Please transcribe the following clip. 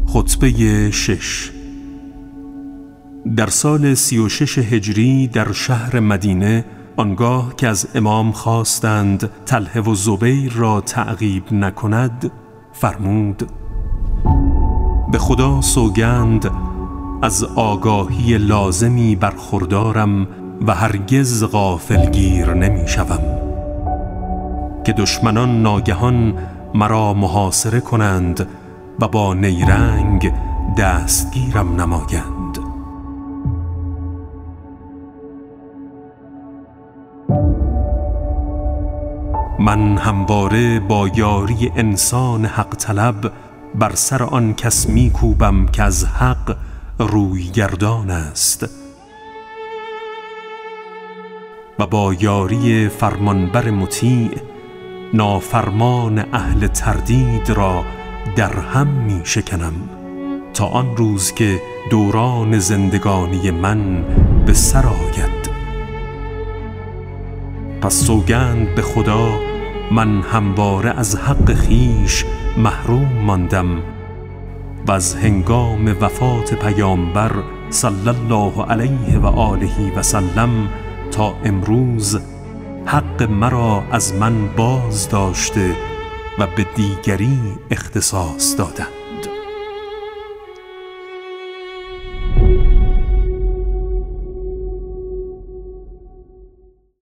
خطبه 6. در سال 36 هجری در شهر مدینه، آنگاه که از امام خواستند طلحه و زبیر را تعقیب نکند، فرمود: به خدا سوگند از آگاهی لازمی برخوردارم و هرگز غافلگیر نمی شوم که دشمنان ناگهان مرا محاصره کنند و با نیرنگ دستگیرم نمایند. من همواره با یاری انسان حق طلب بر سر آن کس می کوبم که از حق روی گردان است و با یاری فرمانبر مطیع نافرمان اهل تردید را در هم می شکنم تا آن روز که دوران زندگانی من به سر آید. پس سوگند به خدا من همواره از حق خیش محروم ماندم و از هنگام وفات پیامبر صلی الله علیه و آله و سلم تا امروز حق مرا از من باز داشته و به دیگری اختصاص دادند.